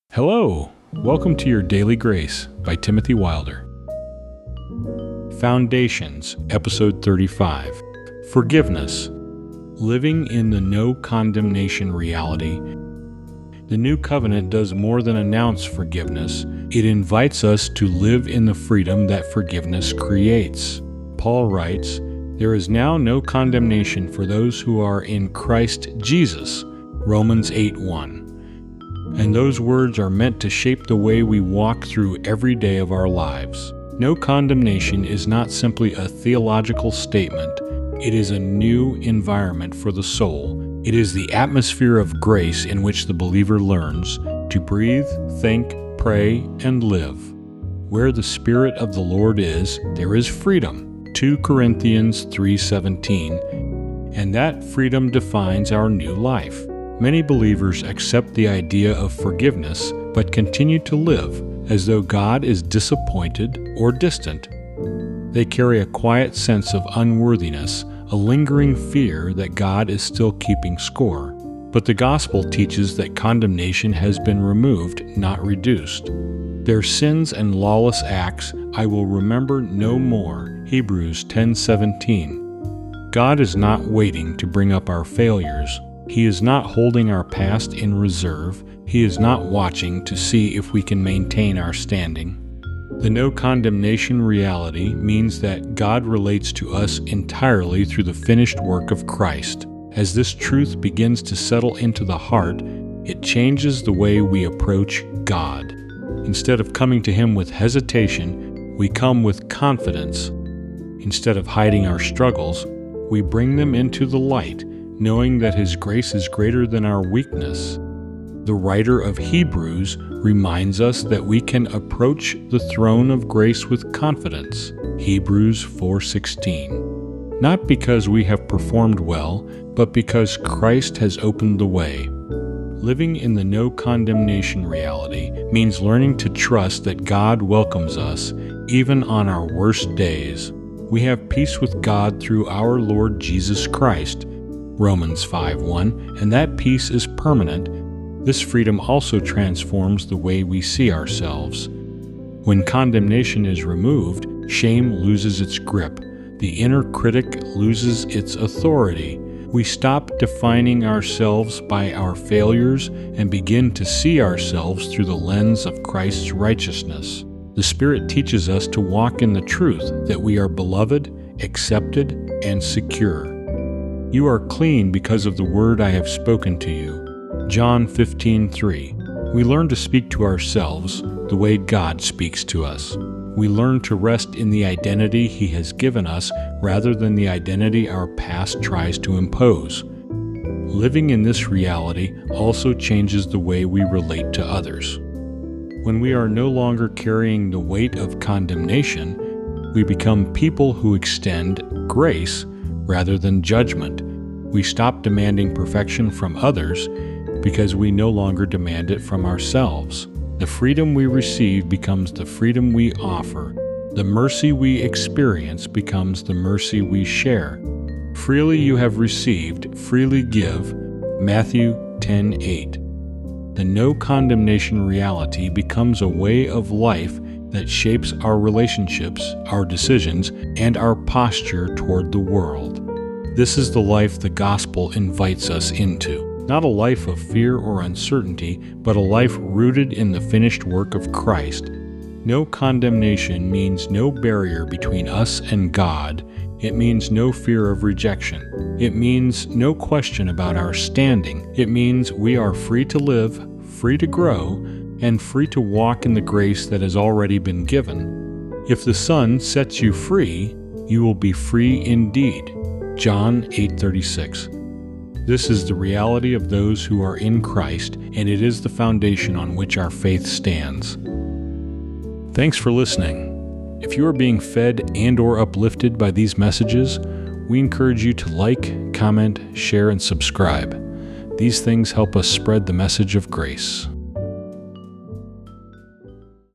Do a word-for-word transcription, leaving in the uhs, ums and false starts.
Hello, welcome to your Daily Grace by Timothy Wilder. Foundations, Episode thirty-five. Forgiveness. Living in the no condemnation reality. The New Covenant does more than announce forgiveness. It invites us to live in the freedom that forgiveness creates. Paul writes, "There is now no condemnation for those who are in Christ Jesus." Romans eight one. And those words are meant to shape the way we walk through every day of our lives. No condemnation is not simply a theological statement. It is a new environment for the soul. It is the atmosphere of grace in which the believer learns to breathe, think, pray, and live. Where the Spirit of the Lord is, there is freedom. Second Corinthians three seventeen. And that freedom defines our new life. Many believers accept the idea of forgiveness, but continue to live as though God is disappointed or distant. They carry a quiet sense of unworthiness, a lingering fear that God is still keeping score. But the gospel teaches that condemnation has been removed, not reduced. Their sins and lawless acts I will remember no more. Hebrews ten seventeen. God is not waiting to bring up our failures. He is not holding our past in reserve. He is not watching to see if we can maintain our standing. The no condemnation reality means that God relates to us entirely through the finished work of Christ. As this truth begins to settle into the heart, it changes the way we approach God. Instead of coming to Him with hesitation, we come with confidence. Instead of hiding our struggles, we bring them into the light, knowing that His grace is greater than our weakness. The writer of Hebrews reminds us that we can approach the throne of grace with confidence. Hebrews four sixteen. Not because we have performed well, but because Christ has opened the way. Living in the no condemnation reality means learning to trust that God welcomes us even on our worst days. We have peace with God through our Lord Jesus Christ. Romans five one, and that peace is permanent. This freedom also transforms the way we see ourselves. When condemnation is removed, shame loses its grip. The inner critic loses its authority. We stop defining ourselves by our failures and begin to see ourselves through the lens of Christ's righteousness. The Spirit teaches us to walk in the truth that we are beloved, accepted, and secure. You are clean because of the word I have spoken to you. John fifteen three. We learn to speak to ourselves the way God speaks to us. We learn to rest in the identity He has given us rather than the identity our past tries to impose. Living in this reality also changes the way we relate to others. When we are no longer carrying the weight of condemnation, we become people who extend grace rather than judgment. We stop demanding perfection from others because we no longer demand it from ourselves. The freedom we receive becomes the freedom we offer. The mercy we experience becomes the mercy we share. Freely you have received, freely give. Matthew ten eight. The no condemnation reality becomes a way of life that shapes our relationships, our decisions, and our posture toward the world. This is the life the gospel invites us into. Not a life of fear or uncertainty, but a life rooted in the finished work of Christ. No condemnation means no barrier between us and God. It means no fear of rejection. It means no question about our standing. It means we are free to live, free to grow, and free to walk in the grace that has already been given. If the Son sets you free, you will be free indeed. John eight thirty-six. This is the reality of those who are in Christ, and it is the foundation on which our faith stands. Thanks for listening. If you are being fed and or uplifted by these messages, we encourage you to like, comment, share, and subscribe. These things help us spread the message of grace.